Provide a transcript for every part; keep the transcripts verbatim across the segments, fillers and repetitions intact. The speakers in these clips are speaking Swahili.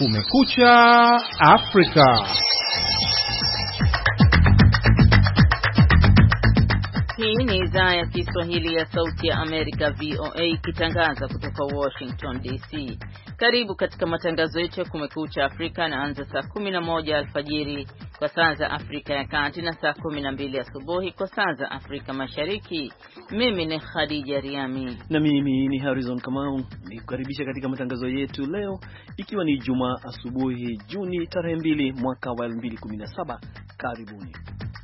Kumekucha Afrika. Hii ni idhaa ya Kiswahili ya Sauti ya Amerika V O A ikitangaza kutoka Washington D C. Karibu katika matangazo yetu ya Kumekucha Afrika, naanza saa kumi na moja alfajiri kwa saa za Afrika ya Kati na saa kumi na mbili asubuhi kwa saa za Afrika Mashariki. Mimi ni Khadija Riami na mimi ni Harrison Kamau, nikukaribisha katika matangazo yetu leo ikiwa ni Jumaa asubuhi Juni tarehe mbili mwaka wa elfu mbili kumi na saba. Karibuni.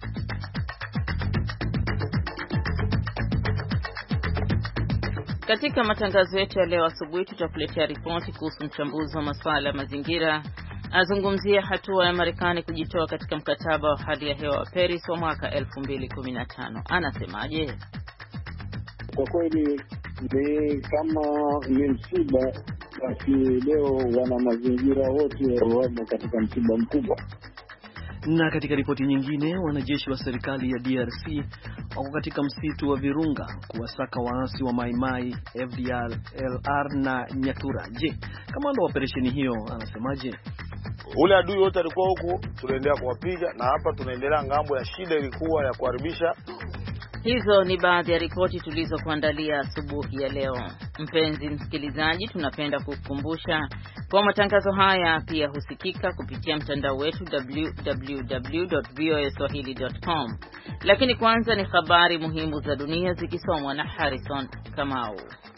Katika matangazo yetu ya leo asubuhi tutakuletea ripoti kuhusu mchambuzi wa masuala ya mazingira azungumzia hatua ya Marekani kujitoa katika mkataba wa hali ya hewa wa Paris wa mwaka elfu mbili kumi na tano. Anasemaje? Kwa kweli ni kama ni msiba, basi leo wana mazingira wote wamo katika msiba mkubwa. Na katika ripoti nyingine, wanajeshi wa serikali ya D R C wako katika msitu wa Virunga kuwasaka waasi wa Mai Mai, F D L R na Nyatura. Je, kamanda wa operesheni hiyo anasemaje? Ule adui wote alikuwa huku, tunaendelea kuwapiga, na hapa tunaendelea ngambo ya shida ilikuwa ya kuharibisha. Hizo ni baadhi ya ripoti tulizokuandalia asubuhi ya leo. Mpenzi msikilizaji, tunapenda kukukumbusha kwa matangazo haya pia husikika kupitia mtandao wetu w w w dot voa swahili dot com. Lakini kwanza ni habari muhimu za dunia zikisomwa na Harrison Kamau.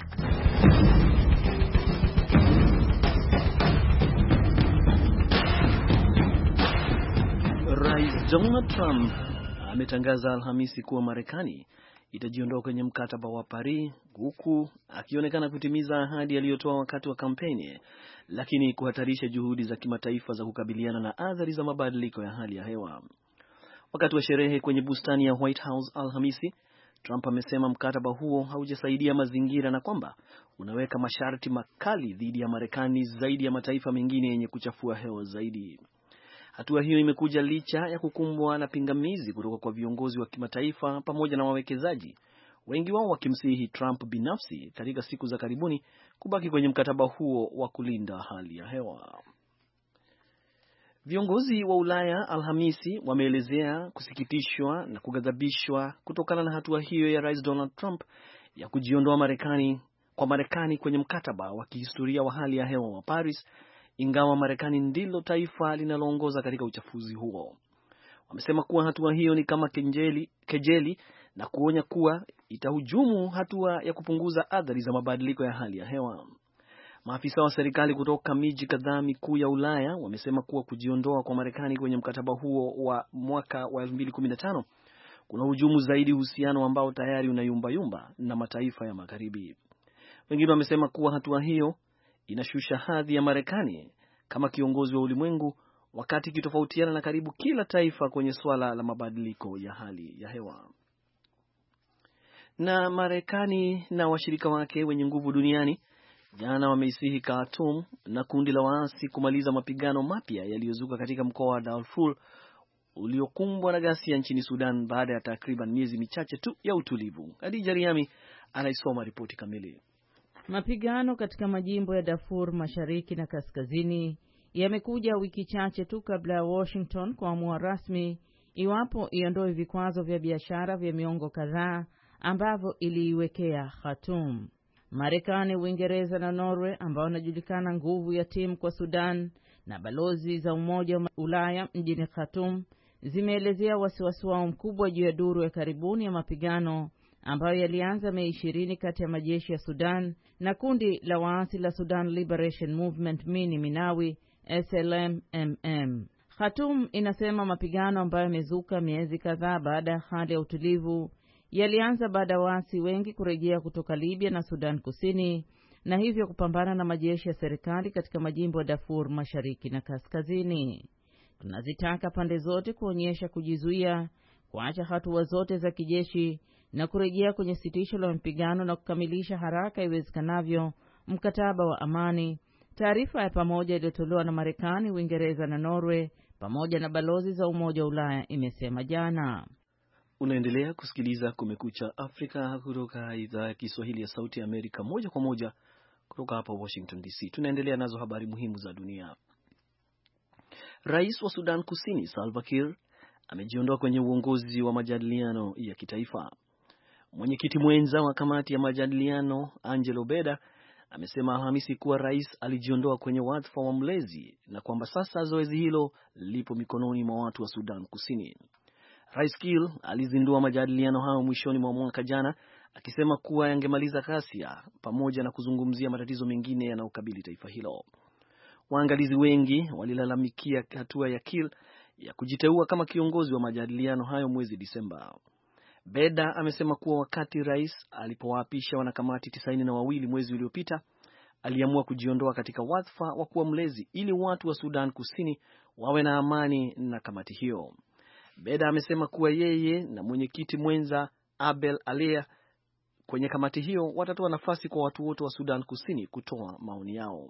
Rais Donald Trump ametangaza Alhamisi kuwa Marekani itajiondoa kwenye mkataba wa Paris, huku akionekana kutimiza ahadi aliyotoa wakati wa kampeni, lakini kuhatarisha juhudi za kimataifa za kukabiliana na athari za mabadiliko ya hali ya hewa. Wakati wa sherehe kwenye bustani ya White House Alhamisi, Trump amesema mkataba huo haujasaidia mazingira na kwamba unaweka masharti makali dhidi ya Marekani zaidi ya mataifa mengine yenye kuchafua hewa zaidi. Hatua hiyo imekuja licha ya kukumbwa na pingamizi kutoka kwa viongozi wa kimataifa pamoja na wawekezaji, wengi wao wakimsihi Trump binafsi katika siku za karibuni kubaki kwenye mkataba huo wa kulinda hali ya hewa. Viongozi wa Ulaya Alhamisi wameelezea kusikitishwa na kughadhabishwa kutokana na hatua hiyo ya Rais Donald Trump ya kujiondoa Marekani kwa Marekani kwenye mkataba wa kihistoria wa hali ya hewa wa Paris, ingawa Marekani ndilo taifa linaloongoza katika uchafuzi huo. Wamesema kuwa hatua hiyo ni kama kejeli, kejeli na kuonya kuwa itahujumu hatua ya kupunguza athari za mabadiliko ya hali ya hewa. Maafisa wa serikali kutoka miji kadhaa mikuu ya Ulaya wamesema kuwa kujiondoa kwa Marekani kwenye mkataba huo wa mwaka wa elfu mbili kumi na tano kuna hujumu zaidi uhusiano ambao tayari unayumbayumba na mataifa ya magharibi. Wengine wamesema kuwa hatua hiyo inashusha hadhi ya Marekani kama kiongozi wa ulimwengu, wakati ikitofautiana na karibu kila taifa kwenye swala la mabadiliko ya hali ya hewa. Na Marekani na washirika wake wenye nguvu duniani jana wameisihi Khartoum na kundi la waasi kumaliza mapigano mapya yaliyozuka katika mkoa wa Darfur uliokumbwa na ghasia nchini Sudan baada ya takriban miezi michache tu ya utulivu. Khadija Riami anaisoma ripoti kamili. Mapigano katika majimbo ya Darfur Mashariki na Kaskazini yamekuja wiki chache tu kabla ya Washington kuamua rasmi iwapo iondoe vikwazo vya biashara vya miongo kadhaa ambavyo iliiwekea Khartoum. Marekani, Uingereza na Norway ambao wanajulikana nguvu ya timu kwa Sudan na balozi za Umoja wa Ulaya mjini Khartoum zimeelezea wasiwasi wao mkubwa juu ya duru ya karibuni ya mapigano ambayo yalianza Mei ishirini kati ya majeshi ya Sudan na kundi la waasi la Sudan Liberation Movement Mini Minawi S L M M M. Khartoum inasema mapigano ambayo yamezuka miezi kadhaa baada ya hali ya utulivu yalianza baada ya waasi wengi kurejea kutoka Libya na Sudan Kusini na hivyo kupambana na majeshi ya serikali katika majimbo ya Darfur Mashariki na Kaskazini. Tunazitaka pande zote kuonyesha kujizuia, kuacha hatua zote za kijeshi na kurejea kwenye sitisho la mapigano na kukamilisha haraka iwezekanavyo mkataba wa amani. Taarifa ya pamoja iliyotolewa na Marekani, Uingereza na Norway pamoja na balozi za Umoja wa Ulaya imesema jana. Unaendelea kusikiliza Kumekucha Afrika kutoka idhaa ya Kiswahili ya Sauti ya Amerika, moja kwa moja kutoka hapa Washington D C. Tunaendelea nazo habari muhimu za dunia. Rais wa Sudan Kusini Salva Kiir amejiondoa kwenye uongozi wa majadiliano ya kitaifa. Mwenyekiti mwenza wa kamati ya majadiliano Angelo Beda amesema Alhamisi kuwa rais alijiondoa kwenye wadhifa wa mlezi na kwamba sasa zoezi hilo lipo mikononi mwa watu wa Sudan Kusini. Rais Kiir alizindua majadiliano hayo mwishoni mwa mwaka jana, akisema kuwa yangemaliza ghasia pamoja na kuzungumzia matatizo mengine yanayokabili taifa hilo. Waangalizi wengi walilalamikia hatua ya Kiir ya kujiteua kama kiongozi wa majadiliano hayo mwezi Disemba. Beda amesema kuwa wakati rais alipowaapisha wanakamati tisaini na wawili mwezi uliopita, aliamua kujiondoa katika wadhifa wa kuwa mlezi ili watu wa Sudan Kusini wawe na amani na kamati hiyo. Beda amesema kuwa yeye na mwenyekiti mwenza Abel Alea kwenye kamati hiyo watatoa nafasi kwa watu wote wa Sudan Kusini kutoa maoni yao.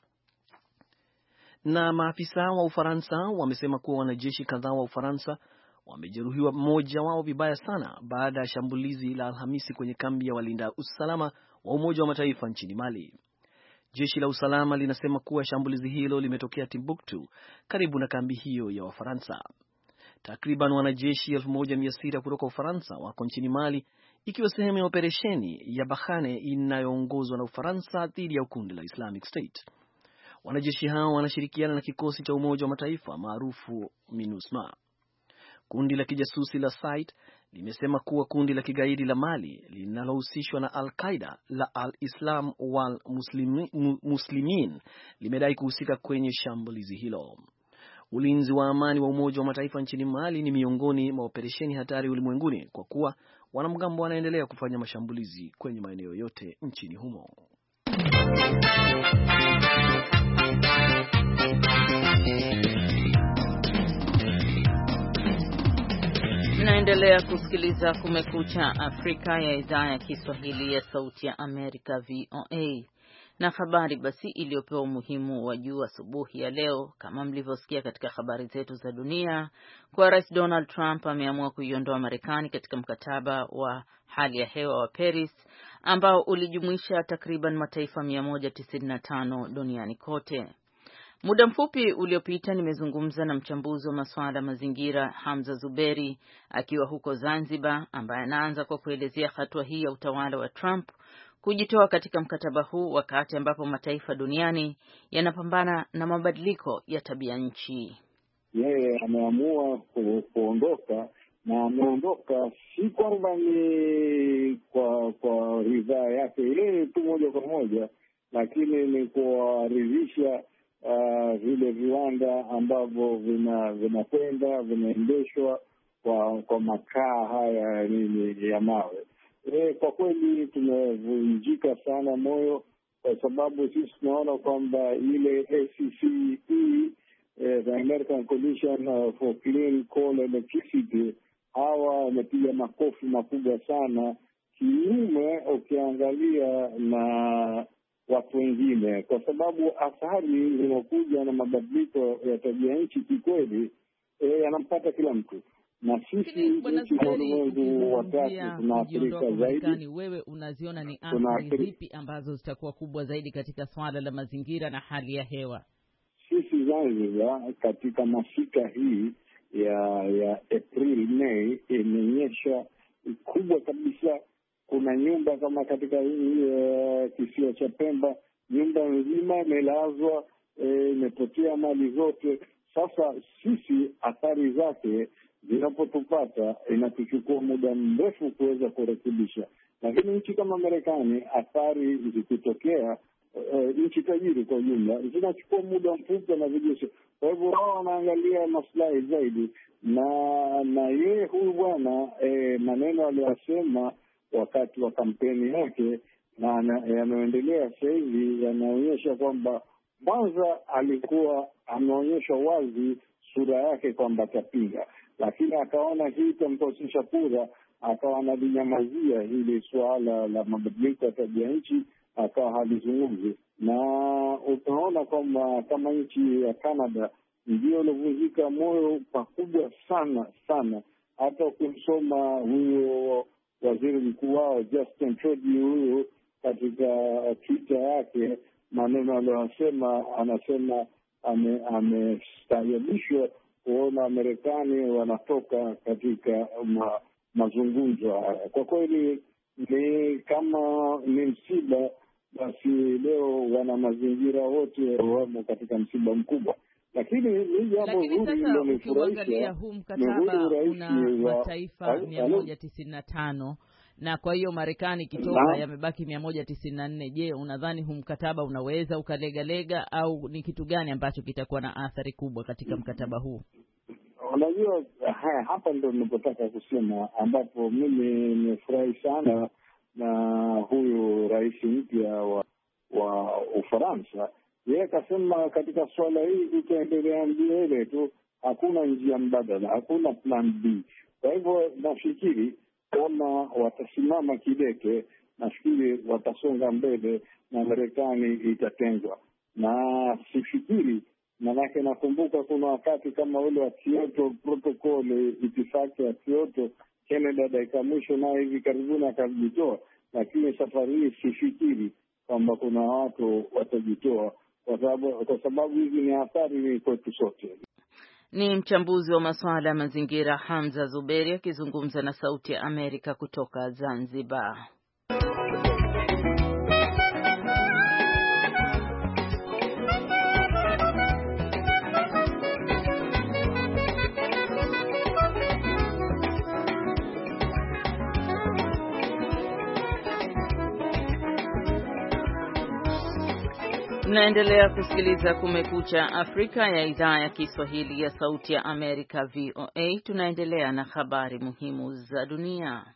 Na maafisa wa Ufaransa wamesema kuwa wanajeshi kadhaa wa Ufaransa wamejeruhiwa, mmoja wao vibaya sana, baada ya shambulizi la Alhamisi kwenye kambi ya walinda usalama wa Umoja wa Mataifa nchini Mali. Jeshi la usalama linasema kuwa shambulizi hilo limetokea Timbuktu, karibu na kambi hiyo ya Wafaransa. Takriban wanajeshi elfu moja mia sita kutoka Ufaransa wako nchini Mali, ikiwa sehemu ya operesheni ya Bahane inayoongozwa na Ufaransa dhidi ya kundi la Islamic State. Wanajeshi hao wanashirikiana na kikosi cha Umoja wa Mataifa maarufu MINUSMA. Kundi la kijasusi la S I T limesema kuwa kundi la kigaidi la Mali linalohusishwa na Al-Qaeda la Al-Islam wal Muslimin, Muslimin limedai kuhusika kwenye shambulizi hilo. Ulinzi wa amani wa Umoja wa Mataifa nchini Mali ni miongoni mwa operesheni hatari ulimwenguni kwa kuwa wanamgambo wanaendelea kufanya mashambulizi kwenye maeneo yote nchini humo. Tunaendelea kusikiliza Kumekucha Afrika ya idhaa ya Kiswahili ya Sauti ya Amerika V O A. Na habari basi iliyopewa umuhimu wa juu asubuhi ya leo, kama mlivyosikia katika habari zetu za dunia, kwa Rais Donald Trump ameamua kuiondoa Marekani katika mkataba wa hali ya hewa wa Paris ambao ulijumuisha takriban mataifa mia moja tisini na tano duniani kote. Muda mfupi uliopita nimezungumza na mchambuzi wa masuala mazingira Hamza Zuberi akiwa huko Zanzibar, ambaye anaanza kwa kuelezea hatua hii ya utawala wa Trump kujitoa katika mkataba huu wakati ambapo mataifa duniani yanapambana na mabadiliko ya tabia nchi. Yeye ameamua ku, kuondoka na ameondoka si kwamba ni kwa kwa ridhaa yake ile tu moja kwa moja, lakini ni kuwaridhisha uh, vile viwanda ambavyo vina vinakwenda vinaendeshwa kwa kwa makaa haya nini ya mawe. E, kwa kweli tumevunjika sana moyo, kwa sababu sisi tunaona kwamba ile A C C E, eh, the American Coalition for Clean Coal Electricity, hawa wamepiga makofi makubwa sana, kinyume ukiangalia na watu wengine, kwa sababu athari zinakuja na mabadiliko ya tabia nchi kikweli yanampata eh, kila mtu. Na sisi nchi za ulimwengu watatu tunaathirika zaidi. Wewe unaziona ni athari zipi ambazo zitakuwa kubwa zaidi katika swala la mazingira na hali ya hewa? Sisi Zanzibar katika masika hii ya ya April May imenyesha kubwa kabisa. Kuna nyumba kama katika uh, kisiwa cha Pemba, nyumba nzima imelazwa, imepotea e, mali zote. Sasa sisi athari zake zinapotupata inatuchukua muda mrefu kuweza kurekebisha, lakini nchi kama Marekani athari zikitokea, uh, nchi tajiri kwa jumla, zinachukua muda mfupi na vijeshi. Kwa hivyo wao wanaangalia maslahi zaidi, na na yeye huyu bwana eh, maneno aliyosema wakati wa kampeni yake na yanayoendelea sasa hivi yanaonyesha kwamba kwanza alikuwa ameonyesha wazi sura yake kwamba atapinga, lakini akaona hii itamkosesha kura, akawa analinyamazia hili suala la mabadiliko ya tabia nchi, akawa halizungumzi. Na utaona kwamba kama nchi ya Canada ndio ilivunjika moyo pakubwa sana sana. Hata ukimsoma huyo waziri mkuu wao Justin Trudeau, huyo katika Twitter yake maneno aliyosema, anasema amestaajabishwa ame kuona Marekani wanatoka katika ma, mazungumzo haya. Kwa kweli ni kama ni msiba, basi leo wana mazingira wote wamo katika msiba mkubwa. Lakini ni jambo zuri lililonifurahisha, huu mkataba una mataifa mia moja tisini na tano na kwa hiyo Marekani ikitoka yamebaki mia moja tisini na nne. Je, unadhani huu mkataba unaweza ukalegalega au ni kitu gani ambacho kitakuwa na athari kubwa katika mkataba huu? Unajua, haya hapa ndio ninapotaka kusema, ambapo mimi nimefurahi sana na huyu rais mpya wa, wa Ufaransa. Yeye akasema katika swala hili tutaendelea mbele tu, hakuna njia mbadala, hakuna plan B. Kwa hivyo nafikiri kama watasimama kidete, nafikiri watasonga mbele na Marekani itatengwa. Na sifikiri, manake nakumbuka kuna wakati kama ule wa Kyoto Protocol, itifaki ya Kyoto, Canada dakika mwisho na hivi karibuni akajitoa, lakini safari hii sifikiri kwamba kuna watu watajitoa, kwa sababu kwa sababu hizi ni athari ni kwetu sote. Ni mchambuzi wa masuala ya mazingira Hamza Zuberi akizungumza na Sauti ya Amerika kutoka Zanzibar. Tunaendelea kusikiliza Kumekucha Afrika ya idhaa ya Kiswahili ya Sauti ya Amerika V O A. Tunaendelea na habari muhimu za dunia.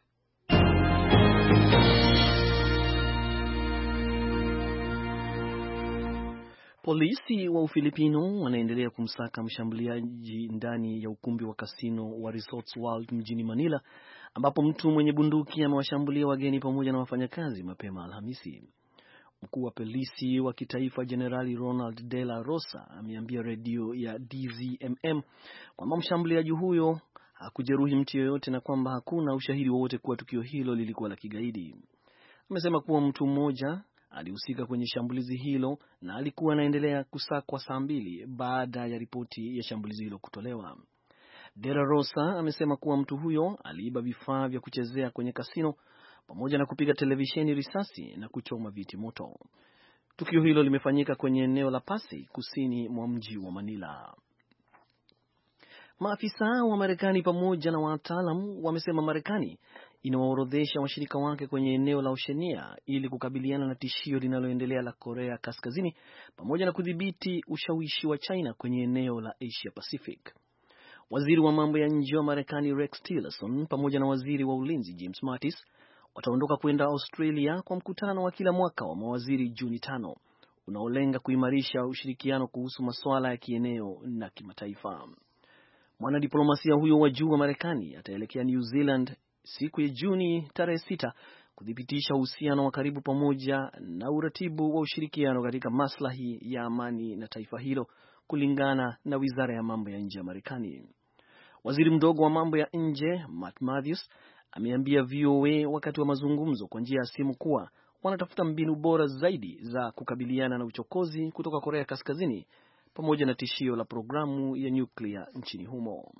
Polisi wa Ufilipino wanaendelea kumsaka mshambuliaji ndani ya ukumbi wa kasino wa Resorts World mjini Manila, ambapo mtu mwenye bunduki amewashambulia wageni pamoja na wafanyakazi mapema Alhamisi. Mkuu wa polisi wa kitaifa Jenerali Ronald De La Rosa ameambia redio ya D Z M M kwamba mshambuliaji huyo hakujeruhi mtu yeyote na kwamba hakuna ushahidi wowote kuwa tukio hilo lilikuwa la kigaidi. Amesema kuwa mtu mmoja alihusika kwenye shambulizi hilo na alikuwa anaendelea kusakwa saa mbili baada ya ripoti ya shambulizi hilo kutolewa. De La Rosa amesema kuwa mtu huyo aliiba vifaa vya kuchezea kwenye kasino pamoja na kupiga televisheni risasi na kuchoma viti moto. Tukio hilo limefanyika kwenye eneo la Pasay kusini mwa mji wa Manila. Maafisa wa Marekani pamoja na wataalamu wamesema Marekani inawaorodhesha washirika wake kwenye eneo la Oceania ili kukabiliana na tishio linaloendelea la Korea Kaskazini pamoja na kudhibiti ushawishi wa China kwenye eneo la Asia Pacific. Waziri wa mambo ya nje wa Marekani Rex Tillerson pamoja na waziri wa ulinzi James Mattis wataondoka kwenda Australia kwa mkutano wa kila mwaka wa mawaziri Juni tano unaolenga kuimarisha ushirikiano kuhusu masuala ya kieneo na kimataifa. Mwanadiplomasia huyo wa juu wa Marekani ataelekea New Zealand siku ya Juni tarehe sita kudhibitisha uhusiano wa karibu pamoja na uratibu wa ushirikiano katika maslahi ya amani na taifa hilo, kulingana na Wizara ya Mambo ya Nje ya Marekani. Waziri mdogo wa mambo ya nje Matt Matthews ameambia V O A wakati wa mazungumzo kwa njia ya simu kuwa wanatafuta mbinu bora zaidi za kukabiliana na uchokozi kutoka Korea Kaskazini pamoja na tishio la programu ya nyuklia nchini humo.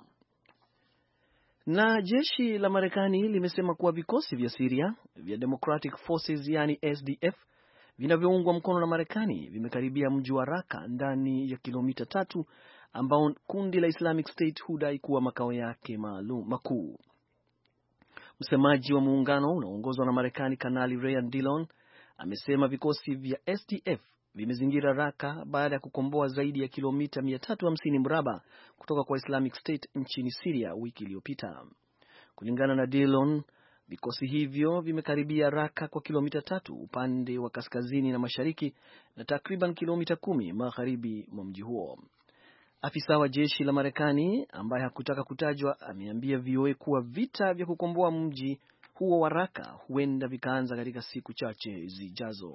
Na jeshi la Marekani limesema kuwa vikosi vya Syria vya Democratic Forces yani S D F vinavyoungwa mkono na Marekani vimekaribia mji wa Raqqa ndani ya kilomita tatu ambao kundi la Islamic State hudai kuwa makao yake maalum makuu. Msemaji wa muungano unaoongozwa na Marekani Kanali Ryan Dillon amesema vikosi vya S D F vimezingira Raqqa baada ya kukomboa zaidi ya kilomita mia tatu hamsini mraba kutoka kwa Islamic State nchini Syria wiki iliyopita. Kulingana na Dillon, vikosi hivyo vimekaribia Raqqa kwa kilomita tatu upande wa kaskazini na mashariki na takriban kilomita kumi magharibi mwa mji huo. Afisa wa jeshi la Marekani ambaye hakutaka kutajwa ameambia V O A kuwa vita vya kukomboa mji huo wa Raqqa huenda vikaanza katika siku chache zijazo.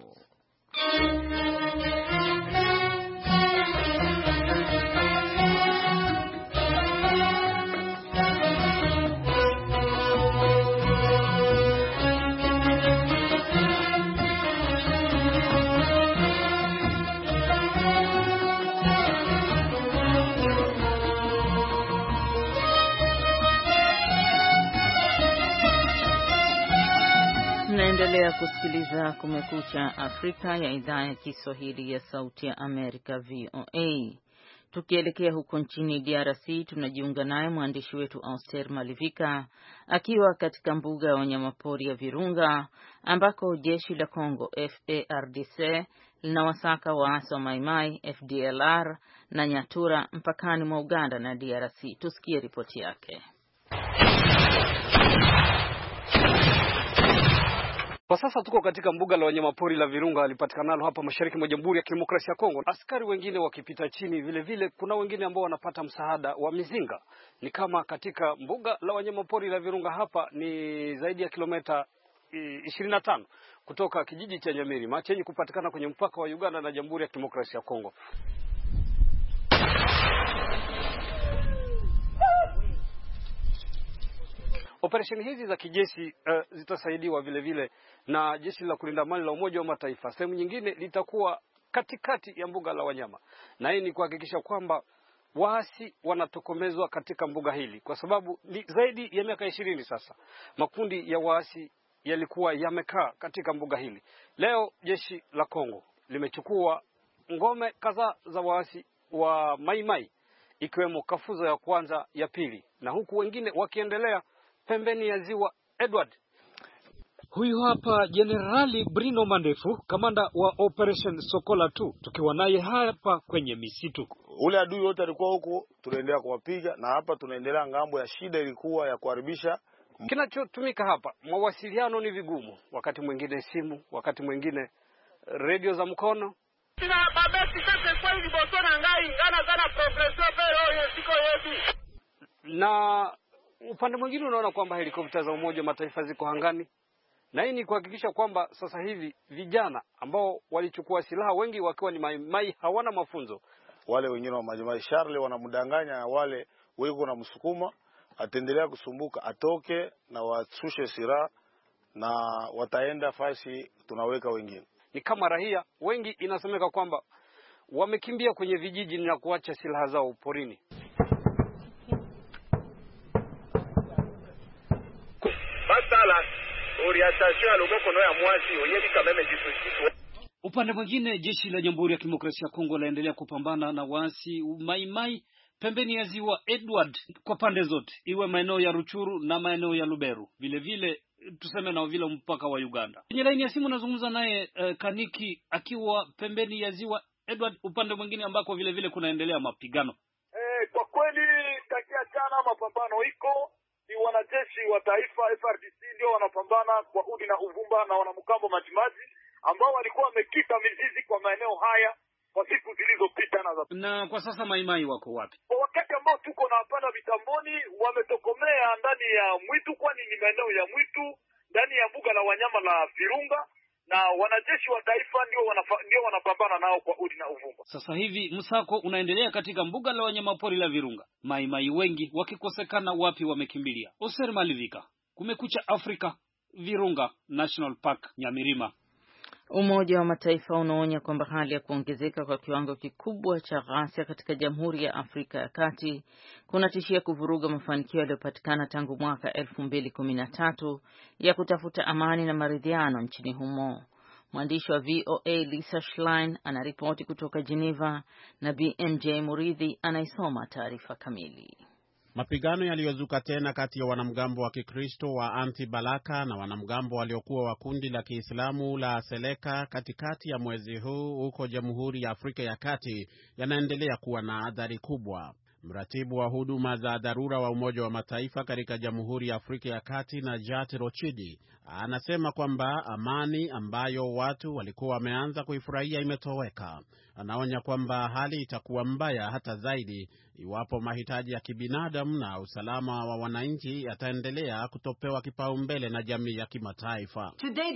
kusikiliza Kumekucha Afrika ya idhaa ya Kiswahili ya Sauti ya Amerika V O A. Tukielekea huko nchini D R C, tunajiunga naye mwandishi wetu Auster Malivika akiwa katika mbuga ya wanyamapori ya Virunga ambako jeshi la Kongo F A R D C linawasaka waasi wa Maimai, F D L R na Nyatura mpakani mwa Uganda na D R C. Tusikie ripoti yake. Kwa sasa tuko katika mbuga la wanyamapori la Virunga alipatikanalo hapa mashariki mwa Jamhuri ya Kidemokrasia ya Kongo. Askari wengine wakipita chini, vile vile kuna wengine ambao wanapata msaada wa mizinga. Ni kama katika mbuga la wanyamapori la Virunga hapa ni zaidi ya kilomita ishirini na tano kutoka kijiji cha Nyamirima chenye kupatikana kwenye mpaka wa Uganda na Jamhuri ya Kidemokrasia ya Kongo. Operesheni hizi za kijeshi uh, zitasaidiwa vile vile na jeshi la kulinda amani la Umoja wa Mataifa. Sehemu nyingine litakuwa katikati ya mbuga la wanyama. Na hii ni kuhakikisha kwamba waasi wanatokomezwa katika mbuga hili, kwa sababu ni zaidi ya miaka ishirini sasa makundi ya waasi yalikuwa yamekaa katika mbuga hili. Leo jeshi la Kongo limechukua ngome kadhaa za waasi wa Maimai, ikiwemo Kafuzo ya kwanza, ya pili, na huku wengine wakiendelea pembeni ya ziwa Edward. Huyu hapa Generali Brino Mandefu, kamanda wa Operation Sokola two, tukiwa naye hapa kwenye misitu. Ule adui wote alikuwa huko, tunaendelea kuwapiga, na hapa tunaendelea ngambo ya shida ilikuwa ya kuharibisha. Kinachotumika hapa, mawasiliano ni vigumu, wakati mwingine simu, wakati mwingine radio za mkono. Na upande mwingine unaona kwamba helikopta za Umoja wa Mataifa ziko hangani. Na hii ni kuhakikisha kwamba sasa hivi vijana ambao walichukua silaha, wengi wakiwa ni Maimai, hawana mafunzo. Wale wengine wa Maimai Charlie wanamdanganya wale weko na msukuma, ataendelea kusumbuka, atoke na wasushe silaha na wataenda fasi tunaweka wengine. Ni kama raia wengi inasemeka kwamba wamekimbia kwenye vijiji na kuacha silaha zao porini. Upande mwingine, jeshi la Jamhuri ya Kidemokrasia ya Kongo laendelea kupambana na waasi Maimai pembeni ya ziwa Edward kwa pande zote, iwe maeneo ya Ruchuru na maeneo ya Luberu, vile vile tuseme na vile mpaka wa Uganda. Kwenye laini ya simu nazungumza naye uh, Kaniki akiwa pembeni ya ziwa Edward, upande mwingine ambako vile vile kunaendelea mapigano. Eh, kwa kweli takia jana mapambano iko, ni wanajeshi wa taifa F R D C ndio wanapambana kwa udi na uvumba na wanamkambo majimaji ambao walikuwa wamekita mizizi kwa maeneo haya kwa siku zilizopita. Na, na kwa sasa Maimai wako wapi? Kwa wakati ambao tuko na hapana vitamboni, wametokomea ndani ya mwitu, kwani ni maeneo ya mwitu ndani ya mbuga la wanyama la Virunga, na wanajeshi wa taifa ndio wanafa, ndio wanapambana nao kwa udi na uvumba. Sasa hivi msako unaendelea katika mbuga la wanyama pori la Virunga, Maimai wengi wakikosekana wapi wamekimbilia. Oser Malivika, Kumekucha Afrika, Virunga National Park, Nyamirima. Umoja wa Mataifa unaonya kwamba hali ya kuongezeka kwa kiwango kikubwa cha ghasia katika Jamhuri ya Afrika ya Kati kunatishia kuvuruga mafanikio yaliyopatikana tangu mwaka elfu mbili kumi na tatu ya kutafuta amani na maridhiano nchini humo. Mwandishi wa V O A Lisa Schlein anaripoti kutoka Geneva na B M J Muridhi anaisoma taarifa kamili. Mapigano yaliyozuka tena kati ya wanamgambo wa Kikristo wa Anti-Balaka na wanamgambo waliokuwa wa kundi la Kiislamu la Seleka katikati ya mwezi huu huko Jamhuri ya Afrika ya Kati yanaendelea kuwa na athari kubwa. Mratibu wa huduma za dharura wa Umoja wa Mataifa katika Jamhuri ya Afrika ya Kati, Najat Rochidi, anasema kwamba amani ambayo watu walikuwa wameanza kuifurahia imetoweka. Anaonya kwamba hali itakuwa mbaya hata zaidi iwapo mahitaji ya kibinadamu na usalama wa wananchi yataendelea kutopewa kipaumbele na jamii ya kimataifa.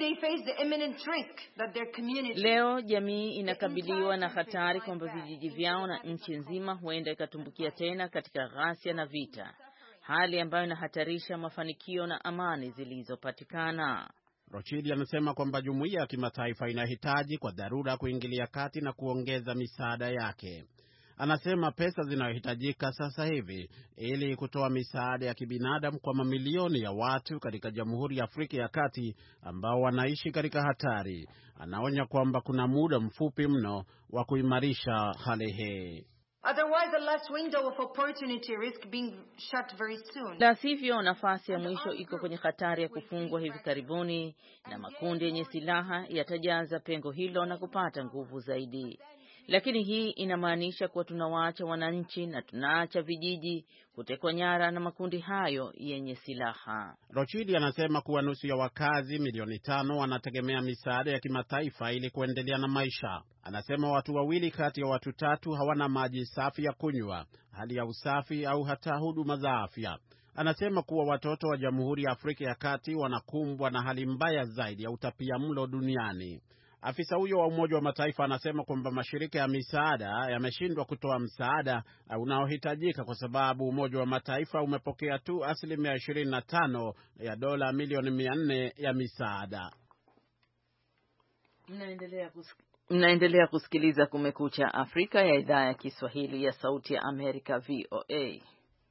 Leo jamii inakabiliwa na hatari kwamba vijiji vyao na nchi nzima huenda ikatumbukia tena katika ghasia na vita, hali ambayo inahatarisha mafanikio na amani zilizopatikana. Rochidi anasema kwamba jumuiya ya kimataifa inahitaji kwa dharura kuingilia kati na kuongeza misaada yake. Anasema pesa zinazohitajika sasa hivi ili kutoa misaada ya kibinadamu kwa mamilioni ya watu katika Jamhuri ya Afrika ya Kati ambao wanaishi katika hatari. Anaonya kwamba kuna muda mfupi mno wa kuimarisha hali hii. Otherwise, the last window of opportunity risk being shut very soon. La sivyo, nafasi ya mwisho iko kwenye hatari ya kufungwa hivi karibuni, na makundi yenye silaha yatajaza pengo hilo na kupata nguvu zaidi. Lakini hii inamaanisha kuwa tunawaacha wananchi na tunaacha vijiji kutekwa nyara na makundi hayo yenye silaha. Rochidi anasema kuwa nusu ya wakazi milioni tano wanategemea misaada ya kimataifa ili kuendelea na maisha. Anasema watu wawili kati ya watu tatu hawana maji safi ya kunywa, hali ya usafi au hata huduma za afya. Anasema kuwa watoto wa Jamhuri ya Afrika ya Kati wanakumbwa na hali mbaya zaidi ya utapiamlo duniani. Afisa huyo wa Umoja wa Mataifa anasema kwamba mashirika ya misaada yameshindwa kutoa msaada unaohitajika kwa sababu Umoja wa Mataifa umepokea tu asilimia ishirini na tano ya dola milioni mia nne ya misaada. Mnaendelea kusik... Mnaendelea kusikiliza Kumekucha Afrika ya idhaa ya Kiswahili ya Sauti ya Amerika, V O A.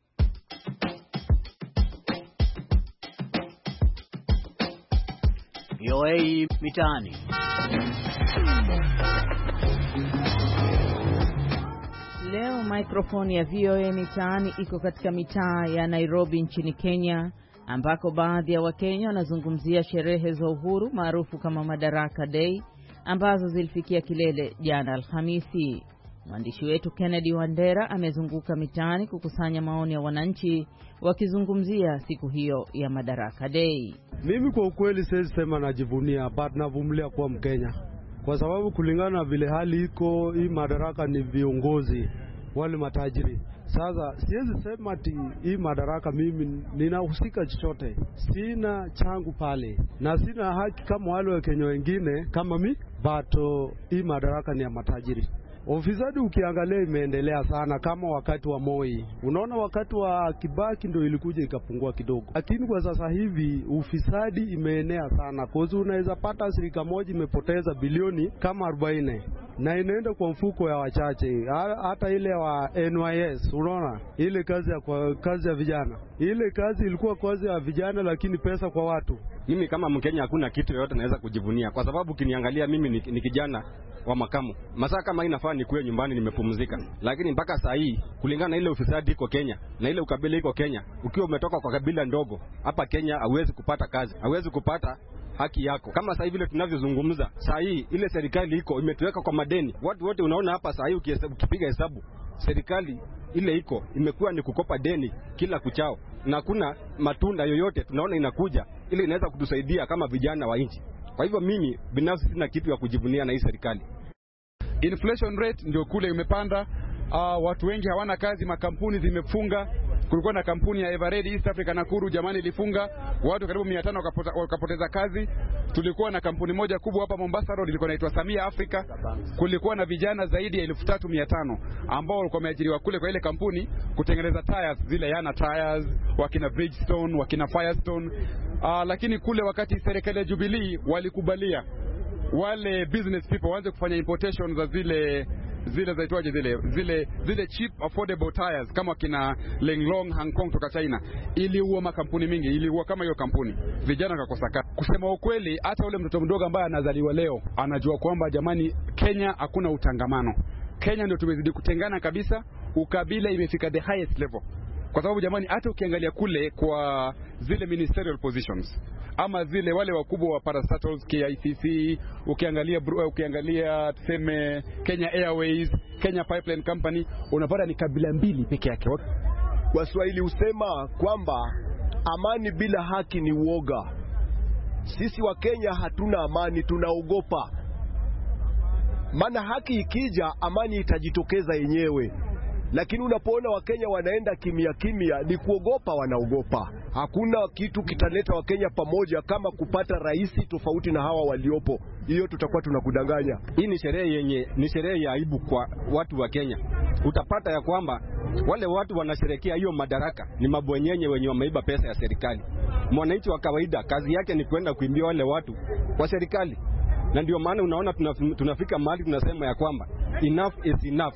V O A mitaani. Leo mikrofoni ya V O A mitaani iko katika mitaa ya Nairobi nchini Kenya, ambako baadhi ya Wakenya wanazungumzia sherehe za uhuru maarufu kama Madaraka Day ambazo zilifikia kilele jana Alhamisi. Mwandishi wetu Kennedy Wandera amezunguka mitaani kukusanya maoni ya wananchi wakizungumzia siku hiyo ya Madaraka Day. Mimi kwa ukweli siwezi sema najivunia, but navumilia kuwa Mkenya. Kwa sababu kulingana na vile hali iko, hii madaraka ni viongozi wale matajiri. Sasa siwezi sema ati hii madaraka mimi ninahusika chochote. Sina changu pale na sina haki kama wale wa Kenya wengine kama mi, but hii madaraka ni ya matajiri. Ufisadi ukiangalia imeendelea sana kama wakati wa Moi. Unaona wakati wa Kibaki ndio ilikuja ikapungua kidogo. Lakini kwa sasa hivi ufisadi imeenea sana. Kwa sababu unaweza pata shirika moja imepoteza bilioni kama arobaini na inaenda kwa mfuko ya wachache. Hata ile wa N Y S, unaona? Ile kazi ya kwa kazi ya vijana. Ile kazi ilikuwa kazi ya vijana lakini pesa kwa watu. Mimi kama Mkenya hakuna kitu yoyote naweza kujivunia kwa sababu kiniangalia mimi ni, ni kijana wa makamu. Masaa kama hii nafaa nikuwe nyumbani nimepumzika. Lakini mpaka saa hii kulingana na ile ufisadi iko Kenya na ile ukabila iko Kenya, ukiwa umetoka kwa kabila ndogo hapa Kenya hauwezi kupata kazi, hauwezi kupata haki yako. Kama sasa hivi vile tunavyozungumza, saa hii ile serikali iko imetuweka kwa madeni. Watu wote unaona hapa saa hii ukipiga hesabu, serikali ile iko imekuwa ni kukopa deni kila kuchao. Na kuna matunda yoyote tunaona inakuja ili inaweza kutusaidia kama vijana wa nchi. Kwa hivyo mimi binafsi sina kitu ya kujivunia na hii serikali. Inflation rate ndio kule imepanda. Uh, watu wengi hawana kazi, makampuni zimefunga. Kulikuwa na kampuni ya Eveready East Africa Nakuru jamani ilifunga, watu karibu mia tano wakapoteza kazi. Tulikuwa na kampuni moja kubwa hapa Mombasa Road ilikuwa inaitwa Samia Africa. Kulikuwa na vijana zaidi ya elfu tatu mia tano ambao walikuwa wameajiriwa kule kwa ile kampuni kutengeneza tires, zile Yana tires, wakina Bridgestone, wakina Firestone. Uh, lakini kule wakati serikali ya Jubilee walikubalia wale business people waanze kufanya importation za zile zile zaitwaje zile zile zile cheap affordable tires kama kina Lenglong Hong Kong kutoka China, iliua makampuni mingi, iliua kama hiyo kampuni, vijana wakakosa kazi. Kusema ukweli, hata ule mtoto mdogo ambaye anazaliwa leo anajua kwamba jamani, Kenya hakuna utangamano. Kenya ndio tumezidi kutengana kabisa, ukabila imefika the highest level. Kwa sababu jamani, hata ukiangalia kule kwa zile ministerial positions ama zile wale wakubwa wa parastatals K I C C, ukiangalia ukiangalia tuseme Kenya Airways, Kenya Pipeline Company, unapata ni kabila mbili peke yake. Waswahili husema kwamba amani bila haki ni uoga. Sisi wa Kenya hatuna amani, tunaogopa. Maana haki ikija, amani itajitokeza yenyewe. Lakini unapoona Wakenya wanaenda kimya kimya, ni kuogopa, wanaogopa. Hakuna kitu kitaleta Wakenya pamoja kama kupata rais tofauti na hawa waliopo. Hiyo tutakuwa tunakudanganya. Hii ni sherehe yenye ni sherehe ya aibu kwa watu wa Kenya. Utapata ya kwamba wale watu wanasherekea hiyo madaraka ni mabwenyenye wenye wameiba pesa ya serikali. Mwananchi wa kawaida kazi yake ni kwenda kuimbia wale watu kwa serikali. Na ndio maana unaona tunafika mahali tunasema ya kwamba enough is enough.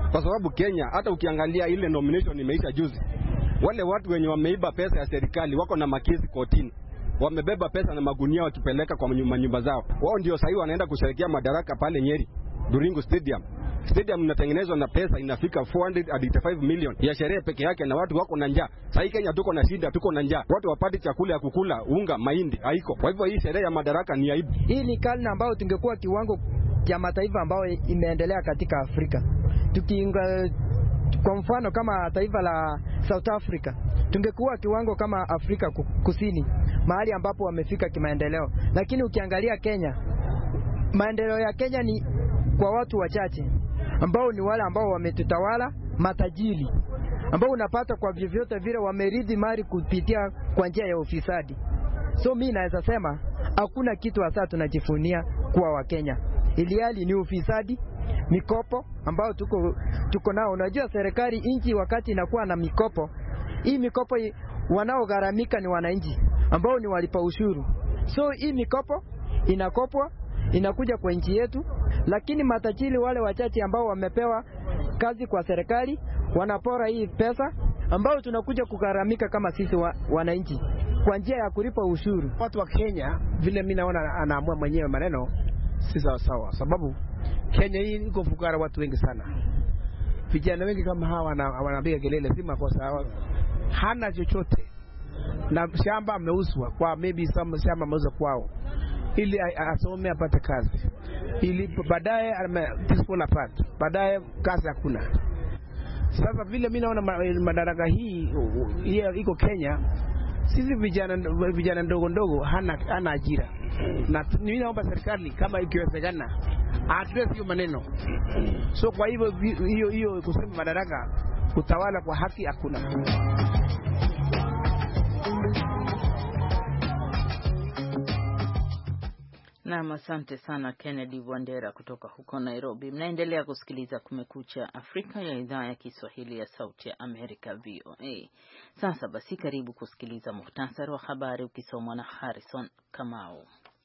kwa sababu Kenya hata ukiangalia ile nomination imeisha juzi, wale watu wenye wameiba pesa ya serikali wako na makesi kotini, wamebeba pesa na magunia wakipeleka kwa nyumba nyumba zao. Wao ndio sasa wanaenda kusherehekea madaraka pale Nyeri Duringo Stadium. Stadium inatengenezwa na pesa inafika four hundred eighty-five million ya sherehe peke yake, na watu wako na njaa. Sasa Kenya tuko na shida, tuko na njaa. Watu wapate chakula ya kukula, unga, mahindi haiko. Kwa hivyo hii sherehe ya madaraka ni aibu. Hii ni karne ambayo tungekuwa kiwango cha mataifa ambayo imeendelea katika Afrika. Tukiinga kwa mfano kama taifa la South Africa, tungekuwa kiwango kama Afrika Kusini, mahali ambapo wamefika kimaendeleo. Lakini ukiangalia Kenya, maendeleo ya Kenya ni kwa watu wachache ambao ni wale ambao wametutawala, matajiri ambao unapata kwa vyovyote vile wameridhi mali kupitia kwa njia ya ufisadi. So mimi naweza sema hakuna kitu hasa tunajifunia kuwa wa Kenya, iliali ni ufisadi, mikopo ambao tuko tuko nao. Unajua serikali inchi wakati inakuwa na mikopo, hii mikopo wanaogharamika ni wananchi ambao ni walipa ushuru. So hii mikopo inakopwa inakuja kwa nchi yetu, lakini matajiri wale wachache ambao wamepewa kazi kwa serikali wanapora hii pesa ambao tunakuja kugharamika kama sisi wa, wananchi kwa njia ya kulipa ushuru. Watu wa Kenya vile mimi naona anaamua mwenyewe maneno si sawa sawa, sababu Kenya hii iko fukara watu wengi sana. Vijana wengi kama hawa wanapiga kelele si makosa, hana chochote na shamba ameuzwa kwa maybe some shamba ameuza kwao ili asome apate kazi, ili baadaye tisipona pata, baadaye kazi hakuna. Sasa vile mimi naona madaraka hii hiyo iko Kenya, sisi vijana vijana ndogo ndogo hana hana ajira, na mimi naomba serikali kama ikiwezekana address hiyo maneno. So kwa hivyo hiyo hiyo kusema madaraka utawala kwa haki hakuna. Na asante sana Kennedy Wandera kutoka huko Nairobi. Mnaendelea kusikiliza Kumekucha Afrika ya idhaa ya Kiswahili ya Sauti ya Amerika V O A. Sasa basi karibu kusikiliza muhtasari wa habari ukisomwa na Harrison Kamau.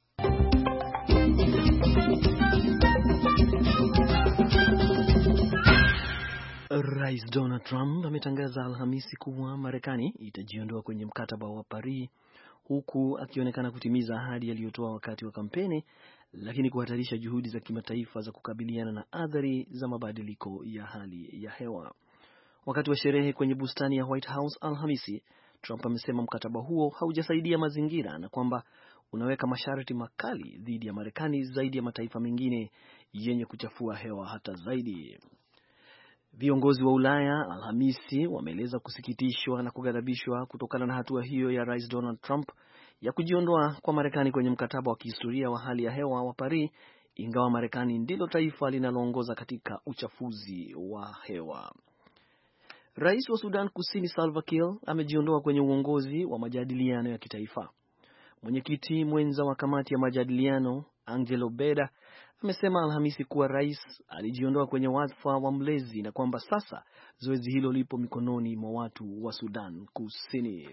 Rais Donald Trump ametangaza Alhamisi kuwa Marekani itajiondoa kwenye mkataba wa Paris, huku akionekana kutimiza ahadi aliyotoa wakati wa kampeni, lakini kuhatarisha juhudi za kimataifa za kukabiliana na athari za mabadiliko ya hali ya hewa. Wakati wa sherehe kwenye bustani ya White House Alhamisi, Trump amesema mkataba huo haujasaidia mazingira na kwamba unaweka masharti makali dhidi ya Marekani zaidi ya mataifa mengine yenye kuchafua hewa hata zaidi. Viongozi wa Ulaya Alhamisi wameeleza kusikitishwa na kughadhabishwa kutokana na hatua hiyo ya Rais Donald Trump ya kujiondoa kwa Marekani kwenye mkataba wa kihistoria wa hali ya hewa wa Paris, ingawa Marekani ndilo taifa linaloongoza katika uchafuzi wa hewa. Rais wa Sudan Kusini Salva Kiir amejiondoa kwenye uongozi wa majadiliano ya kitaifa. Mwenyekiti mwenza wa kamati ya majadiliano Angelo Beda amesema Alhamisi kuwa rais alijiondoa kwenye wadhifa wa mlezi na kwamba sasa zoezi hilo lipo mikononi mwa watu wa Sudan Kusini.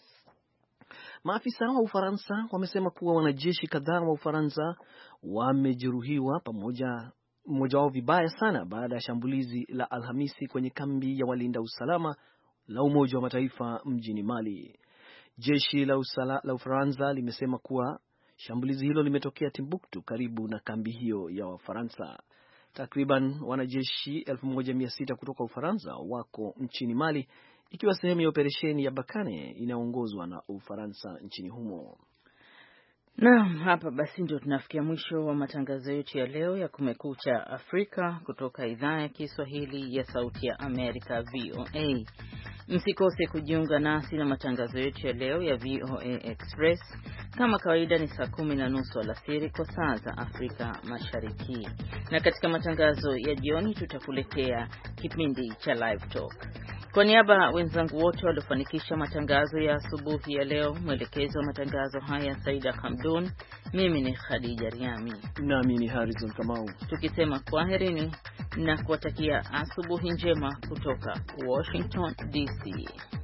Maafisa wa Ufaransa wamesema kuwa wanajeshi kadhaa wa Ufaransa wamejeruhiwa pamoja mmoja wao vibaya sana baada ya shambulizi la Alhamisi kwenye kambi ya walinda usalama la Umoja wa Mataifa mjini Mali. Jeshi la, usala, la Ufaransa limesema kuwa shambulizi hilo limetokea Timbuktu karibu na kambi hiyo ya Wafaransa. Takriban wanajeshi elfu moja mia sita kutoka Ufaransa wako nchini Mali, ikiwa sehemu ya operesheni ya Bakane inayoongozwa na Ufaransa nchini humo. Naam, hapa basi ndio tunafikia mwisho wa matangazo yetu ya leo ya Kumekucha Afrika kutoka idhaa ya Kiswahili ya Sauti ya Amerika V O A. Msikose kujiunga nasi na matangazo yetu ya leo ya V O A Express. Kama kawaida ni saa kumi na nusu alasiri kwa saa za Afrika Mashariki. Na katika matangazo ya jioni tutakuletea kipindi cha Live Talk. Kwa niaba wenzangu wote waliofanikisha matangazo ya asubuhi ya leo, mwelekezo wa matangazo haya Saida Hamdun, mimi ni Khadija Riami nami ni Harrison Kamau, tukisema kwaherini na kuwatakia asubuhi njema kutoka Washington D C.